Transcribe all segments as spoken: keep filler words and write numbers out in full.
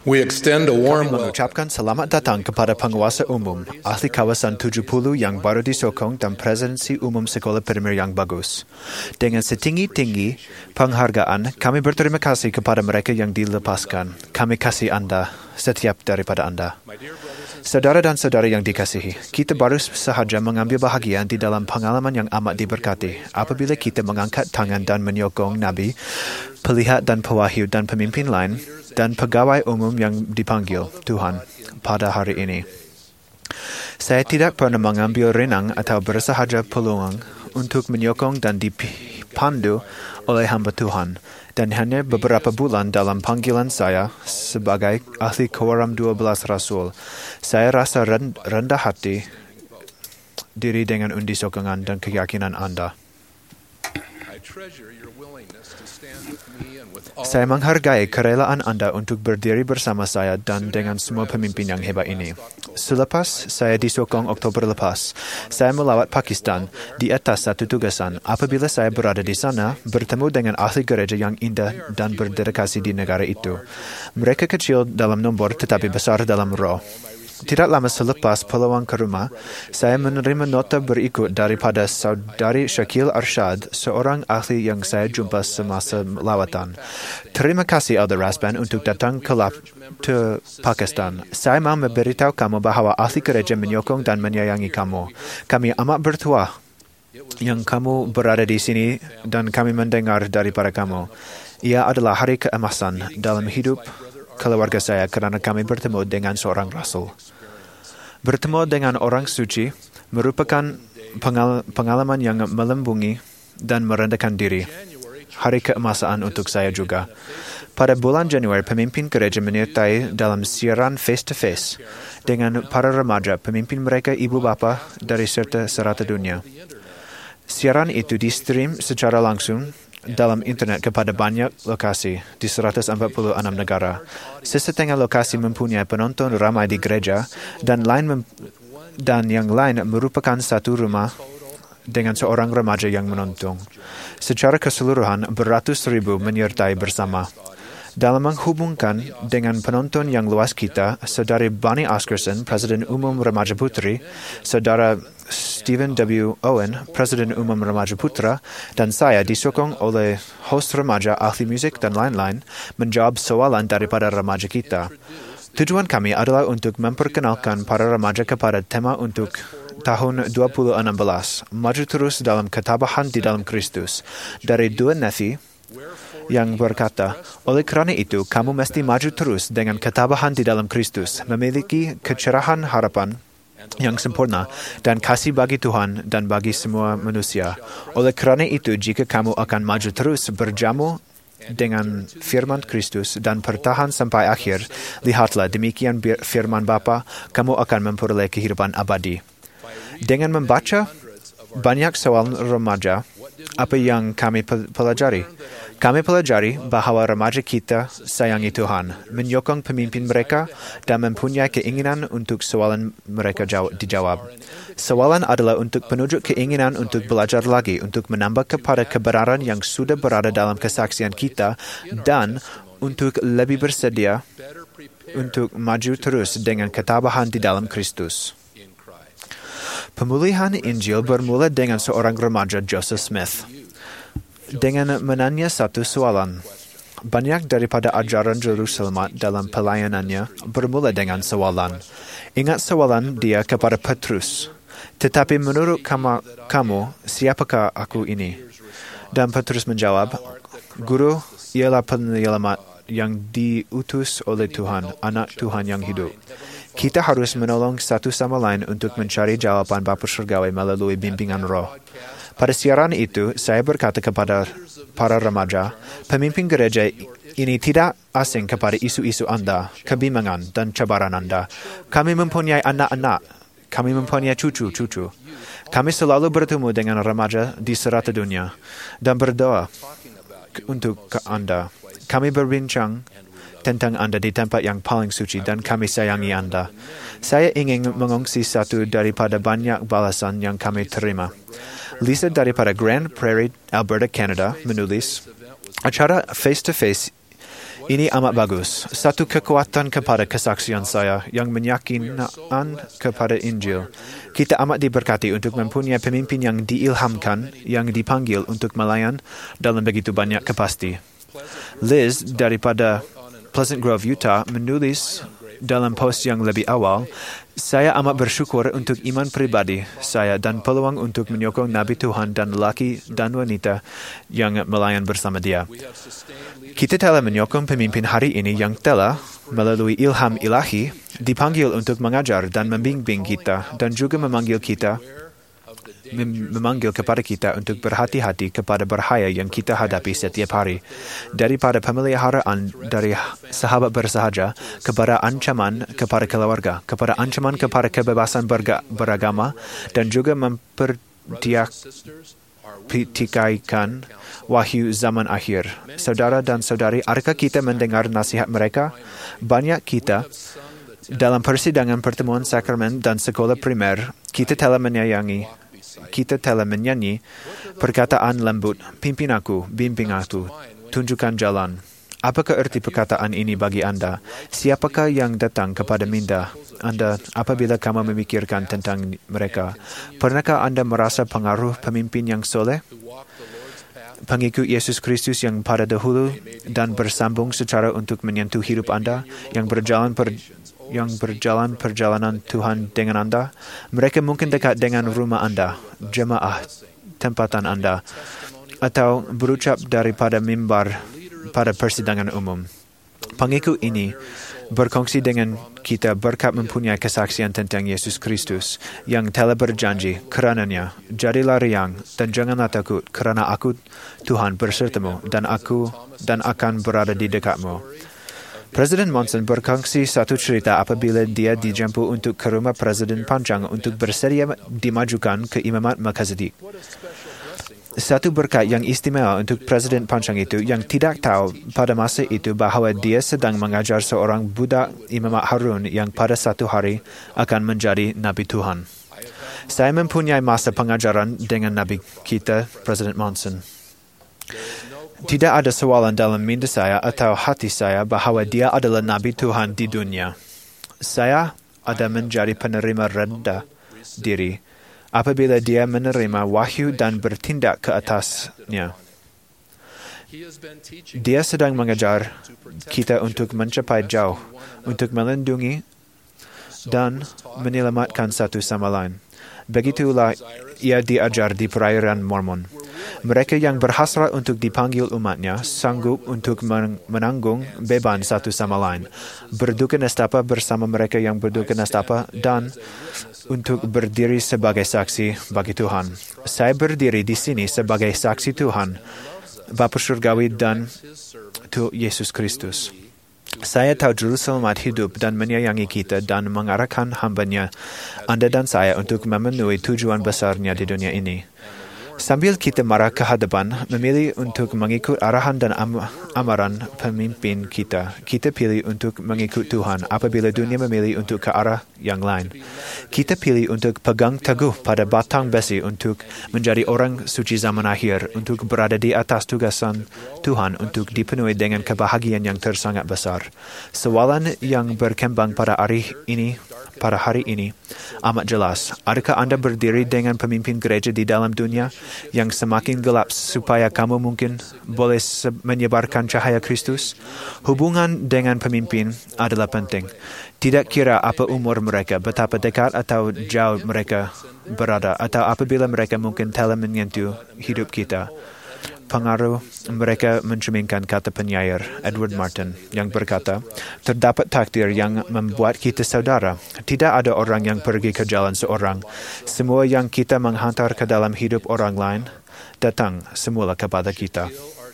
We extend a warm Kami welcome mengucapkan selamat datang kepada penguasa umum, ahli kawasan tujuh puluh yang baru disokong dan presidensi umum sekolah primer yang bagus. Dengan setinggi-tinggi penghargaan, kami berterima kasih kepada mereka yang dilepaskan. Kami kasih anda, setiap daripada anda. Saudara dan saudari yang dikasihi, kita baru sahaja mengambil bahagian di dalam pengalaman yang amat diberkati apabila kita mengangkat tangan dan menyokong Nabi, pelihat dan pewahyu dan pemimpin lain dan pegawai umum yang dipanggil Tuhan pada hari ini. Saya tidak pernah mengambil renang atau bersahaja peluang untuk menyokong dan dipandu oleh hamba Tuhan. Dan hanya beberapa bulan dalam panggilan saya sebagai ahli Quorum dua belas Rasul, saya rasa rendah hati diri dengan undi sokongan dan keyakinan anda. Saya menghargai kerelaan anda untuk berdiri bersama saya dan dengan semua pemimpin yang hebat ini. Selepas saya disokong Oktober lepas, saya melawat Pakistan di atas satu tugasan. Apabila saya berada di sana, bertemu dengan ahli gereja yang indah dan berdedikasi di negara itu. Mereka kecil dalam nombor tetapi besar dalam roh. Tidak lama selepas peluang ke rumah, saya menerima nota berikut daripada saudari Syakil Arshad, seorang ahli yang saya jumpa semasa lawatan. Terima kasih Elder Rasban untuk datang ke, lap, ke Pakistan. Saya mahu memberitahu kamu bahawa ahli gereja menyokong dan menyayangi kamu. Kami amat bertuah yang kamu berada di sini dan kami mendengar daripada kamu. Ia adalah hari keemasan dalam hidup keluarga saya kerana kami bertemu dengan seorang rasul. Bertemu dengan orang suci merupakan pengal- pengalaman yang melembungi dan merendahkan diri. Hari keemasan untuk saya juga. Pada bulan Januari, pemimpin gereja menyertai dalam siaran face-to-face dengan para remaja, pemimpin mereka ibu bapa dari serta serata dunia. Siaran itu di-stream secara langsung dalam internet kepada banyak lokasi di seratus empat puluh enam negara. Sesetengah lokasi mempunyai penonton ramai di gereja dan lain mem- dan yang lain merupakan satu rumah dengan seorang remaja yang menonton. Secara keseluruhan, beratus ribu menyertai bersama. Dalam menghubungkan dengan penonton yang luas kita, Saudari Bonnie Oscarson, Presiden Umum Remaja Putri, Saudara Stephen W. Owen, Presiden Umum Remaja Putra, dan saya disokong oleh host remaja, ahli musik dan lain-lain, menjawab soalan daripada remaja kita. Tujuan kami adalah untuk memperkenalkan para remaja kepada tema untuk tahun dua ribu enam belas, maju terus dalam ketabahan di dalam Kristus, dari dua Nefi, yang berkata, oleh kerana itu, kamu mesti maju terus dengan ketabahan di dalam Kristus, memiliki kecerahan harapan yang sempurna dan kasih bagi Tuhan dan bagi semua manusia. Oleh kerana itu, jika kamu akan maju terus berjamu dengan firman Kristus dan bertahan sampai akhir, lihatlah demikian firman Bapa, kamu akan memperoleh kehidupan abadi. Dengan membaca banyak soal remaja, apa yang kami pelajari? Kami pelajari bahawa remaja kita sayangi Tuhan, menyokong pemimpin mereka dan mempunyai keinginan untuk soalan mereka jawab, dijawab. Soalan adalah untuk penunjuk keinginan untuk belajar lagi, untuk menambah kepada kebenaran yang sudah berada dalam kesaksian kita dan untuk lebih bersedia untuk maju terus dengan ketabahan di dalam Kristus. Pemulihan Injil bermula dengan seorang remaja, Joseph Smith, dengan menanya satu soalan. Banyak daripada ajaran juru selamat dalam pelayanannya bermula dengan soalan. Ingat soalan dia kepada Petrus. Tetapi menurut kamu, kamu, siapakah aku ini? Dan Petrus menjawab, Guru, ialah penyelamat yang diutus oleh Tuhan, anak Tuhan yang hidup. Kita harus menolong satu sama lain untuk mencari jawaban Bapa Surgawi melalui bimbingan roh. Pada siaran itu, saya berkata kepada para remaja, pemimpin gereja ini tidak asing kepada isu-isu anda, kebimbangan dan cabaran anda. Kami mempunyai anak-anak, kami mempunyai cucu-cucu. Kami selalu bertemu dengan remaja di serata dunia dan berdoa untuk anda. Kami berbincang tentang anda di tempat yang paling suci dan kami sayangi anda. Saya ingin mengongsi satu daripada banyak balasan yang kami terima. Lisa daripada Grand Prairie, Alberta, Canada, menulis, acara face-to-face Ini amat bagus. Satu kekuatan kepada kesaksian saya yang meyakinkan kepada Injil. Kita amat diberkati untuk mempunyai pemimpin yang diilhamkan, yang dipanggil untuk melayan dalam begitu banyak kapasiti. Liz daripada Pleasant Grove, Utah, menulis dalam post yang lebih awal, saya amat bersyukur untuk iman pribadi saya dan peluang untuk menyokong Nabi Tuhan dan lelaki dan wanita yang melayan bersama dia. Kita telah menyokong pemimpin hari ini yang telah, melalui ilham ilahi, dipanggil untuk mengajar dan membimbing kita dan juga memanggil kita mem- memanggil kepada kita untuk berhati-hati kepada bahaya yang kita hadapi setiap hari. Daripada pemeliharaan dari sahabat bersahaja kepada ancaman kepada keluarga, kepada ancaman kepada kebebasan berga- beragama dan juga mempertikaikan wahyu zaman akhir. Saudara dan saudari, adakah kita mendengar nasihat mereka? Banyak kita dalam persidangan pertemuan sakramen dan sekolah primer, kita telah menyayangi, kita telah menyanyi perkataan lembut, pimpin aku, bimbing aku, tunjukkan jalan. Apakah erti perkataan ini bagi anda? Siapakah yang datang kepada minda anda apabila kamu memikirkan tentang mereka? Pernahkah anda merasa pengaruh pemimpin yang soleh? Pengikut Yesus Kristus yang pada dahulu dan bersambung secara untuk menyentuh hidup anda, yang berjalan per, yang berjalan perjalanan Tuhan dengan anda. Mereka mungkin dekat dengan rumah anda, jemaah tempatan anda, atau berucap daripada mimbar pada persidangan umum. Pengikut ini berkongsi dengan kita berkat mempunyai kesaksian tentang Yesus Kristus yang telah berjanji, karenanya jadilah riang dan janganlah takut, kerana aku Tuhan bersertamu dan aku dan akan berada di dekatmu. Presiden Monson berkongsi satu cerita apabila dia dijemput untuk ke rumah Presiden Panjang untuk bersedia dimajukan ke imamat Melchizedek. Satu berkat yang istimewa untuk Presiden Panjang itu yang tidak tahu pada masa itu bahawa dia sedang mengajar seorang budak imamat Harun yang pada satu hari akan menjadi Nabi Tuhan. Saya mempunyai masa pengajaran dengan Nabi kita, Presiden Monson. Tidak ada soalan dalam minda saya atau hati saya bahawa dia adalah Nabi Tuhan di dunia. Saya ada menjadi penerima rendah diri apabila dia menerima wahyu dan bertindak ke atasnya. Dia sedang mengajar kita untuk mencapai jauh, untuk melindungi dan menyelamatkan satu sama lain. Begitulah ia diajar di perairan Mormon. Mereka yang berhasrat untuk dipanggil umatnya sanggup untuk menanggung beban satu sama lain, berduka nestapa bersama mereka yang berduka nestapa dan untuk berdiri sebagai saksi bagi Tuhan. Saya berdiri di sini sebagai saksi Tuhan, Bapa Surgawi dan Tuhan Yesus Kristus. Saya tahu Juru Selamat hidup dan menyayangi kita dan mengarahkan hamba-Nya, Anda dan saya, untuk memenuhi tujuan besarnya di dunia ini. Sambil kita marah ke hadapan, memilih untuk mengikut arahan dan am- amaran pemimpin kita, kita pilih untuk mengikut Tuhan apabila dunia memilih untuk ke arah yang lain. Kita pilih untuk pegang teguh pada batang besi untuk menjadi orang suci zaman akhir, untuk berada di atas tugasan Tuhan untuk dipenuhi dengan kebahagiaan yang tersangat besar. Soalan yang berkembang pada hari ini pada hari ini amat jelas. Adakah anda berdiri dengan pemimpin gereja di dalam dunia yang semakin gelap supaya kamu mungkin boleh menyebarkan cahaya Kristus? Hubungan dengan pemimpin adalah penting. Tidak kira apa umur mereka, betapa dekat atau jauh mereka berada, atau apabila mereka mungkin telah menyentuh hidup kita. Pengaruh mereka mencerminkan kata penyair Edward Martin yang berkata, terdapat takdir yang membuat kita saudara. Tidak ada orang yang pergi ke jalan seorang. Semua yang kita menghantar ke dalam hidup orang lain datang semula kepada kita.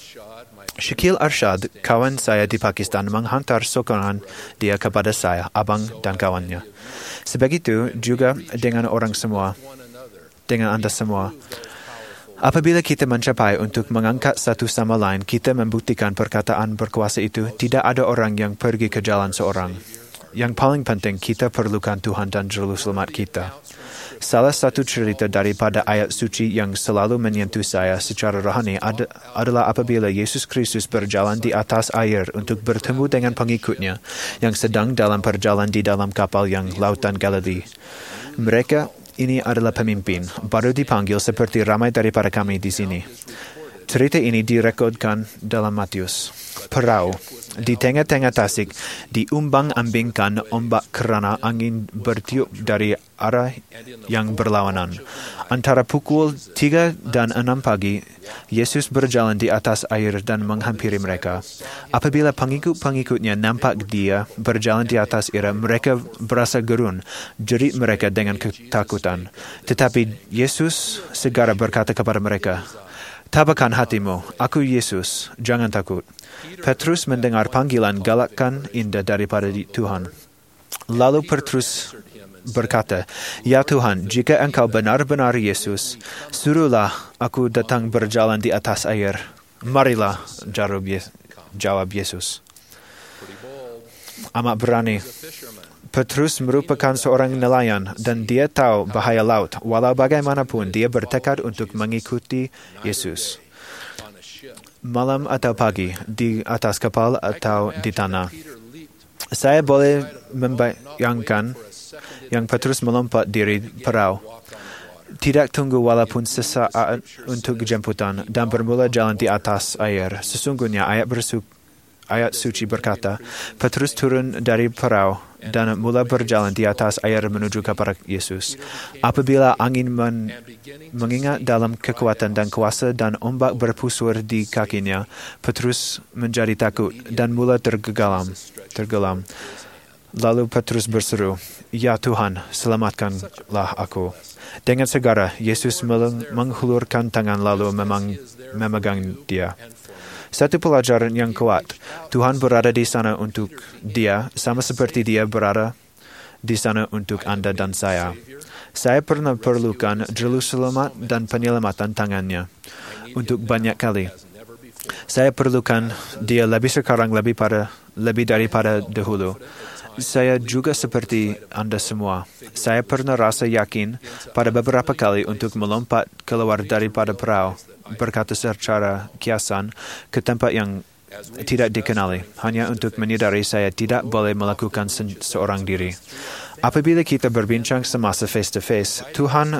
Shakil Arshad, kawan saya di Pakistan, menghantar sokongan dia kepada saya, abang dan kawannya. Sebegitu juga dengan orang semua, dengan anda semua. Apabila kita mencapai untuk mengangkat satu sama lain, kita membuktikan perkataan berkuasa itu, tidak ada orang yang pergi ke jalan seorang. Yang paling penting, kita perlukan Tuhan dan Juru Selamat kita. Salah satu cerita daripada ayat suci yang selalu menyentuh saya secara rohani ad- adalah apabila Yesus Kristus berjalan di atas air untuk bertemu dengan pengikutnya yang sedang dalam perjalanan di dalam kapal yang lautan Galilea. Mereka ini adalah pemimpin, baru dipanggil seperti ramai daripada kami di sini. Cerita ini direkodkan dalam Matius. Perahu di tengah-tengah tasik diumbang-ambingkan ombak kerana angin bertiup dari arah yang berlawanan. Antara pukul tiga dan enam pagi, Yesus berjalan di atas air dan menghampiri mereka. Apabila pengikut-pengikutnya nampak dia berjalan di atas air, mereka berasa gerun, jerit mereka dengan ketakutan. Tetapi Yesus segera berkata kepada mereka, "Tabahkan hatimu, aku Yesus, jangan takut." Petrus mendengar panggilan galakkan indah daripada Tuhan. Lalu Petrus berkata, "Ya Tuhan, jika engkau benar-benar Yesus, suruhlah aku datang berjalan di atas air." "Marilah," jawab Yesus. Amat berani. Petrus merupakan seorang nelayan dan dia tahu bahaya laut. Walau bagaimanapun, dia bertekad untuk mengikuti Yesus. Malam atau pagi, di atas kapal atau di tanah. Saya boleh membayangkan yang Petrus melompat dari perahu. Tidak tunggu walaupun sesaat untuk jemputan dan bermula jalan di atas air. Sesungguhnya ayat bersu Ayat suci berkata, Petrus turun dari perahu dan mula berjalan di atas air menuju kepada Yesus. Apabila angin men mengingat dalam kekuatan dan kuasa dan ombak berpusur di kakinya, Petrus menjadi takut dan mula tergelam. tergelam. Lalu Petrus berseru, "Ya Tuhan, selamatkanlah aku." Dengan segera, Yesus menghulurkan tangan lalu memang, memegang dia. Satu pelajaran yang kuat, Tuhan berada di sana untuk dia, sama seperti dia berada di sana untuk Anda dan saya. Saya pernah perlukan juru selamat dan penyelamatan tangannya untuk banyak kali. Saya perlukan dia lebih sekarang lebih pada lebih daripada dahulu. Saya juga seperti Anda semua. Saya pernah rasa yakin pada beberapa kali untuk melompat keluar daripada perahu, berkata secara kiasan, ke tempat yang tidak dikenali, hanya untuk menyadari saya tidak boleh melakukan se- seorang diri. Apabila kita berbincang semasa face-to-face, Tuhan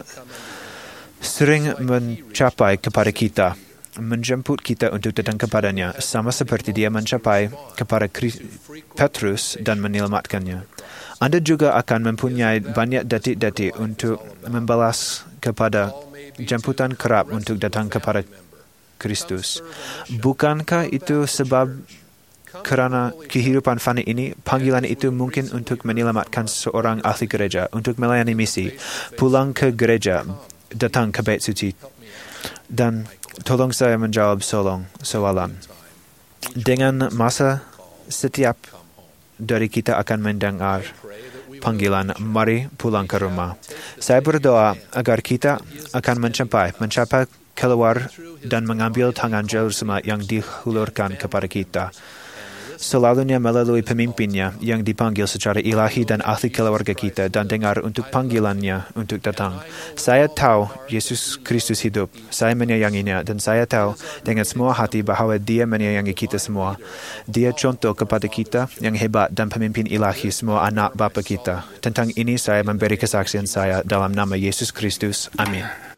sering mencapai kepada kita, menjemput kita untuk datang kepadanya, sama seperti dia mencapai kepada Petrus dan menyelamatkannya. Anda juga akan mempunyai banyak detik-detik untuk membalas kepada jemputan kerap untuk datang kepada Kristus. Bukankah itu sebab kerana kehidupan fani ini, panggilan itu mungkin untuk menyelamatkan seorang ahli gereja, untuk melayani misi, pulang ke gereja, datang ke bait suci. Dan tolong saya menjawab solong, soalan. Dengan masa, setiap dari kita akan mendengar panggilan, "Mari pulang ke rumah." Saya berdoa agar kita akan mencapai, mencapai keluar dan mengambil tangan jauh semua yang dihulurkan kepada kita. Selalunya melalui pemimpinnya yang dipanggil secara ilahi dan ahli keluarga kita dan dengar untuk panggilannya untuk datang. Saya tahu Yesus Kristus hidup. Saya menyayanginya dan saya tahu dengan semua hati bahawa dia menyayangi kita semua. Dia contoh kepada kita yang hebat dan pemimpin ilahi semua anak bapa kita. Tentang ini saya memberi kesaksian saya dalam nama Yesus Kristus. Amin.